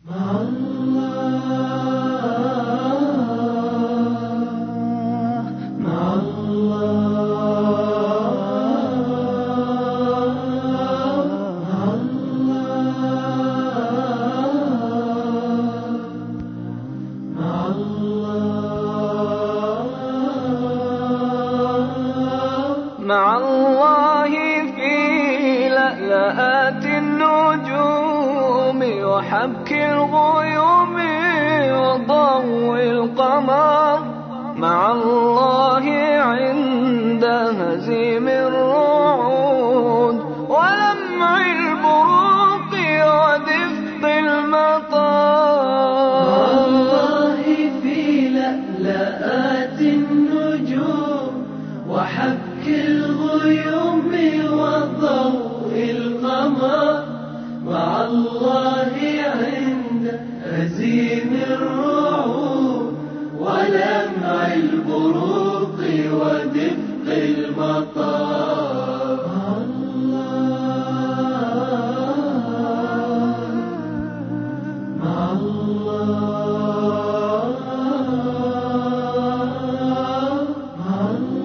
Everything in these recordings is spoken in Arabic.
مع الله مع الله مع الله مع الله مع الله في لألآت النجوم وحبك الغيوم وضوء القمر، مع الله عند هزيم الرعود ولمع البروق ودفق المطر. مع الله في لألآت النجوم وحبك الغيوم وضوء القمر، مع الله عند هزيم الرعود ولمع البروق ودفق المطر. مع الله مع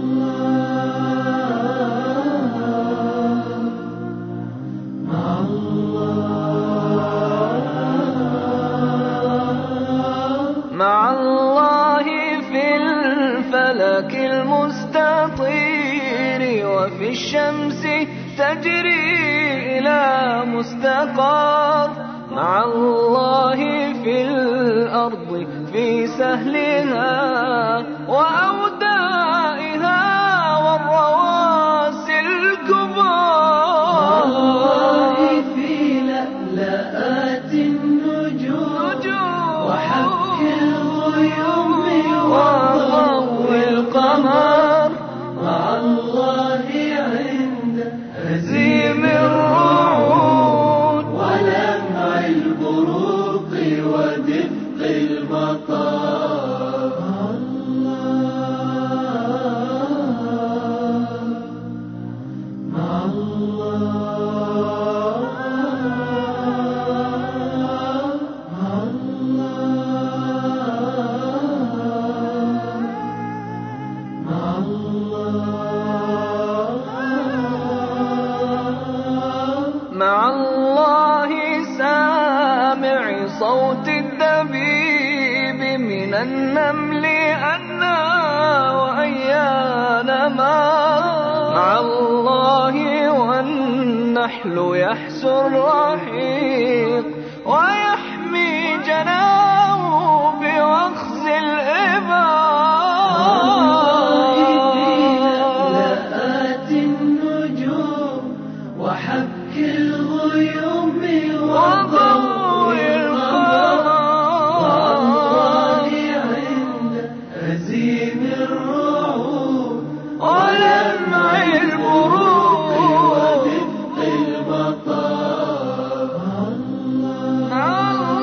الله مع الله مع الله في الفلك المستطير وفي الشمس تجري إلى مستقر، مع الله في الأرض في سهلها وأودائها والرواسي الكبار. مع الله في لألآت النجوم وحبك الغيوم وضوء القمر، مع الله عند هزيم الرعود ولمع البروق ودفق المطر. مع الله مع الله مع الله مع الله سامع صوت الدبيب من النمل أنى وأيان ما، مع الله والنحل يحسو الرحيق ويحمي جناه بوخز الإبار. لألآت النجوم وحبك الغيوم وضوء القمر، مع الله عند هزيم الرعود ولمع البروق ودفق المطر. مع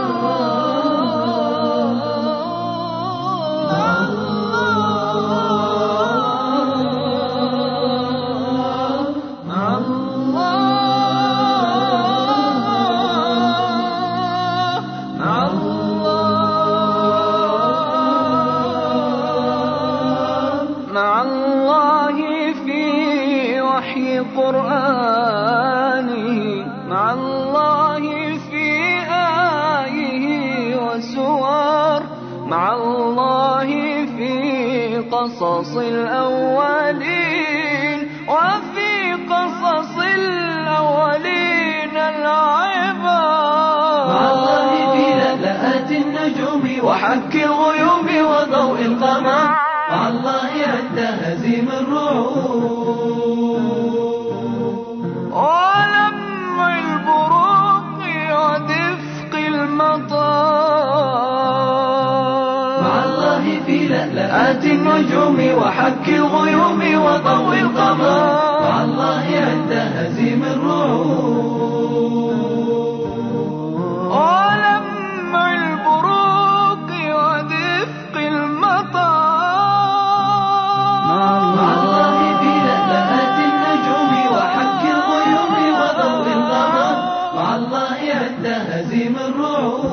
الله في وحي قرآنه، مع الله في آيه وسور، مع الله في قصص الأولين وفي قصص الأولين العبر. مع الله في لألآت النجوم وحك الغيوم وضوء القمر، مع الله عند هزيم الرعود ولمع البروق ودفق المطر. مع الله في لألآت النجوم وحك الغيوم وضوء القمر، مع الله عند هزيم الرعود ولمع البروق ودفق المطر. مع الله في لألآت النجوم وحك الغيوم وضوء القمر، مع الله عند هزيم الرعود